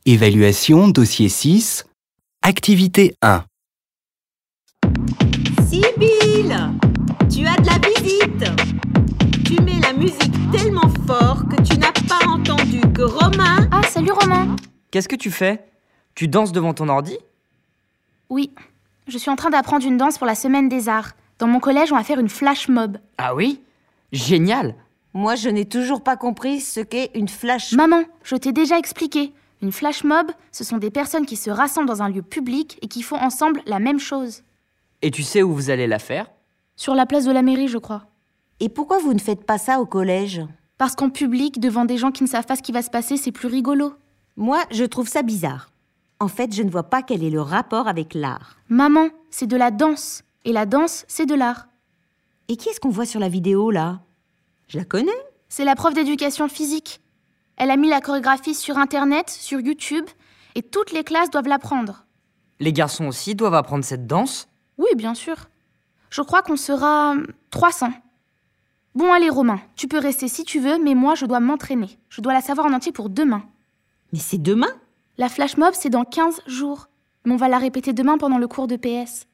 Évaluation, dossier 6, activité 1. Sibylle, tu as de la visite. Tu mets la musique tellement fort que tu n'as pas entendu que Romain... Ah, salut Romain. Qu'est-ce que tu fais? Tu danses devant ton ordi? Oui, je suis en train d'apprendre une danse pour la semaine des arts. Dans mon collège, on va faire une flash mob. Ah oui? Génial! Moi, je n'ai toujours pas compris ce qu'est une flash... Maman, je t'ai déjà expliqué. Une flash mob, ce sont des personnes qui se rassemblent dans un lieu public et qui font ensemble la même chose. Et tu sais où vous allez la faire? Sur la place de la mairie, je crois. Et pourquoi vous ne faites pas ça au collège? Parce qu'en public, devant des gens qui ne savent pas ce qui va se passer, c'est plus rigolo. Moi, je trouve ça bizarre. En fait, je ne vois pas quel est le rapport avec l'art. Maman, c'est de la danse. Et la danse, c'est de l'art. Et qui est-ce qu'on voit sur la vidéo, là? Je la connais. C'est la prof d'éducation physique. Elle a mis la chorégraphie sur Internet, sur YouTube, et toutes les classes doivent l'apprendre. Les garçons aussi doivent apprendre cette danse? Oui, bien sûr. Je crois qu'on sera 300. Bon, allez Romain, tu peux rester si tu veux, mais moi je dois m'entraîner. Je dois la savoir en entier pour demain. Mais c'est demain? La flash mob, c'est dans 15 jours. Mais on va la répéter demain pendant le cours de PS.